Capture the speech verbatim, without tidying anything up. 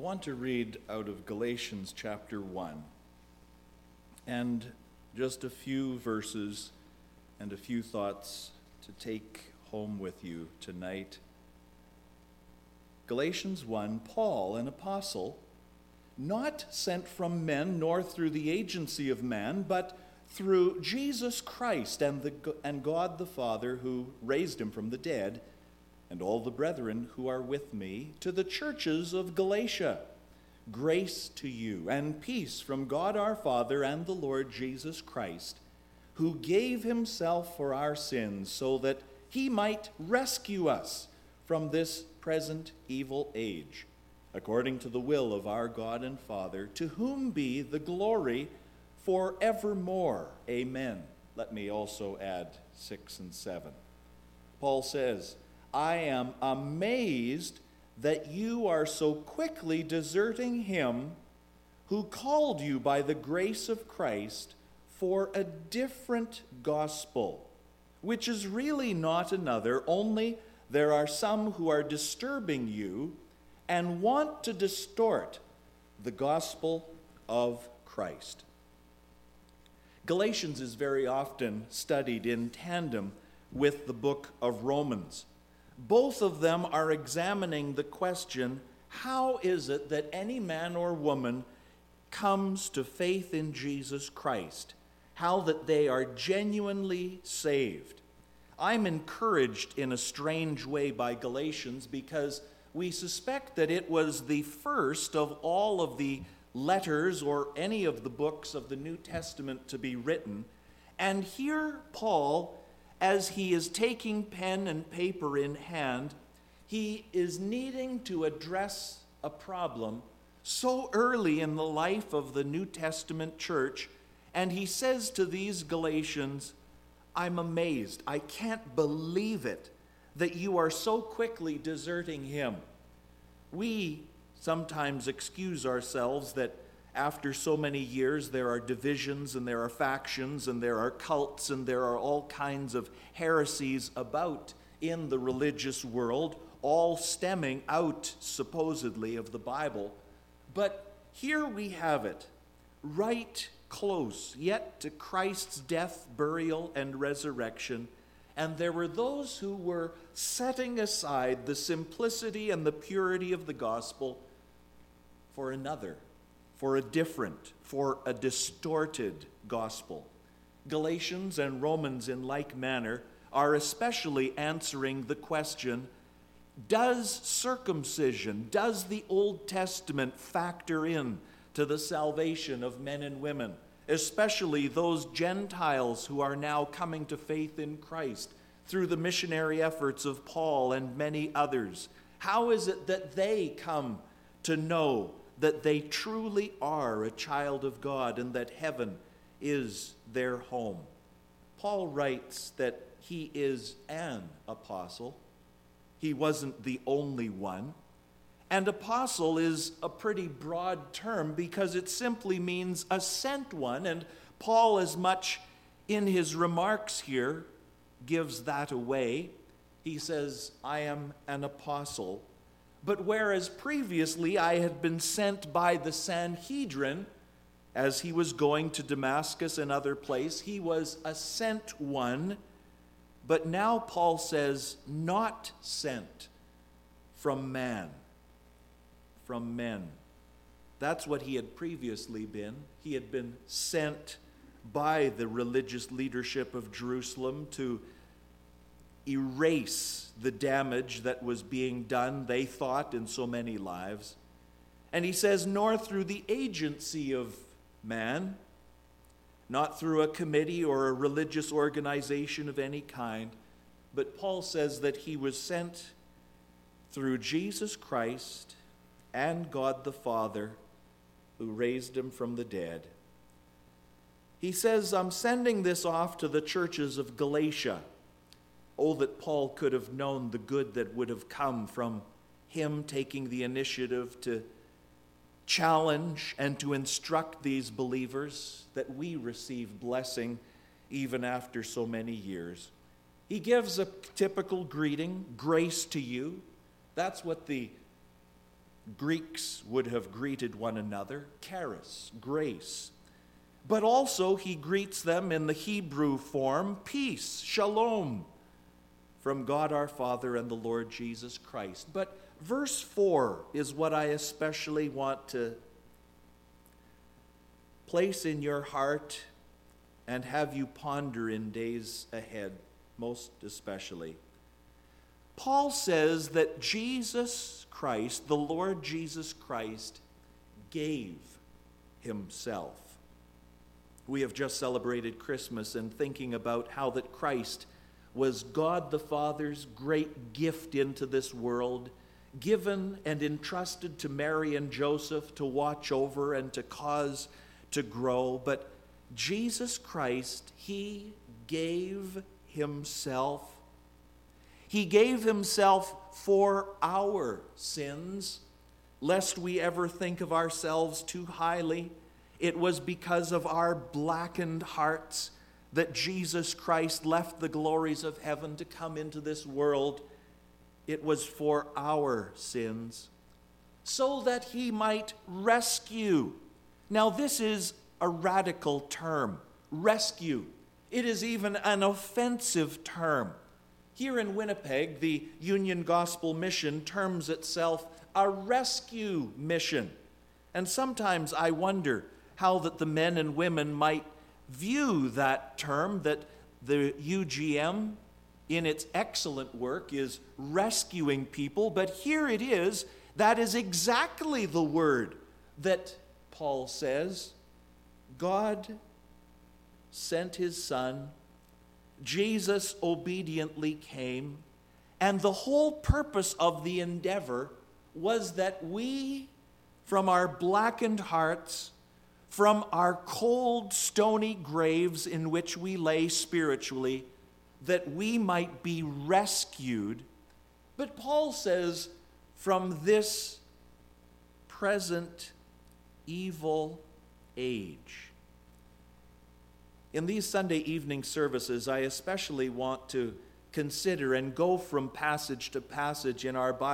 want to read out of Galatians chapter one, and just a few verses and a few thoughts to take home with you tonight. Galatians one, Paul, an apostle, not sent from men nor through the agency of man, but through Jesus Christ and, the, and God the Father who raised him from the dead, and all the brethren who are with me, to the churches of Galatia. Grace to you and peace from God our Father and the Lord Jesus Christ, who gave himself for our sins so that he might rescue us from this present evil age, according to the will of our God and Father, to whom be the glory forevermore. Amen. Let me also add six and seven. Paul says, I am amazed that you are so quickly deserting him who called you by the grace of Christ for a different gospel, which is really not another, only there are some who are disturbing you and want to distort the gospel of Christ. Galatians is very often studied in tandem with the book of Romans. Both of them are examining the question, how is it that any man or woman comes to faith in Jesus Christ? How that they are genuinely saved. I'm encouraged in a strange way by Galatians because we suspect that it was the first of all of the letters or any of the books of the New Testament to be written. And here Paul, as he is taking pen and paper in hand, he is needing to address a problem so early in the life of the New Testament church. And he says to these Galatians, I'm amazed. I can't believe it that you are so quickly deserting him. We sometimes excuse ourselves that after so many years there are divisions and there are factions and there are cults and there are all kinds of heresies about in the religious world, all stemming out supposedly of the Bible. But here we have it, right close yet to Christ's death, burial, and resurrection. And there were those who were setting aside the simplicity and the purity of the gospel for another, for a different, for a distorted gospel. Galatians and Romans, in like manner, are especially answering the question, does circumcision, does the Old Testament factor in to the salvation of men and women, especially those Gentiles who are now coming to faith in Christ through the missionary efforts of Paul and many others? How is it that they come to know that they truly are a child of God and that heaven is their home? Paul writes that he is an apostle. He wasn't the only one. And apostle is a pretty broad term because it simply means a sent one. And Paul, as much in his remarks here, gives that away. He says, I am an apostle. But whereas previously I had been sent by the Sanhedrin, as he was going to Damascus and other place, he was a sent one. But now Paul says, not sent from man. From men. That's what he had previously been. He had been sent by the religious leadership of Jerusalem to erase the damage that was being done, they thought, in so many lives. And he says, nor through the agency of man, not through a committee or a religious organization of any kind, but Paul says that he was sent through Jesus Christ and God the Father, who raised him from the dead. He says, I'm sending this off to the churches of Galatia. Oh, that Paul could have known the good that would have come from him taking the initiative to challenge and to instruct these believers, that we receive blessing even after so many years. He gives a typical greeting, grace to you. That's what the Greeks would have greeted one another, charis, grace. But also he greets them in the Hebrew form, peace, shalom, from God our Father and the Lord Jesus Christ. But verse four is what I especially want to place in your heart and have you ponder in days ahead, most especially. Paul says that Jesus Christ, the Lord Jesus Christ, gave himself. We have just celebrated Christmas and thinking about how that Christ was God the Father's great gift into this world, given and entrusted to Mary and Joseph to watch over and to cause to grow. But Jesus Christ, he gave himself. He gave himself for our sins, lest we ever think of ourselves too highly. It was because of our blackened hearts that Jesus Christ left the glories of heaven to come into this world. It was for our sins, so that he might rescue. Now, this is a radical term, rescue. It is even an offensive term. Here in Winnipeg, the Union Gospel Mission terms itself a rescue mission. And sometimes I wonder how that the men and women might view that term, that the U G M, in its excellent work, is rescuing people. But here it is, that is exactly the word that Paul says. God sent his Son. Jesus obediently came. And the whole purpose of the endeavor was that we, from our blackened hearts, from our cold, stony graves in which we lay spiritually, that we might be rescued. But Paul says, from this present evil age. In these Sunday evening services, I especially want to consider and go from passage to passage in our Bible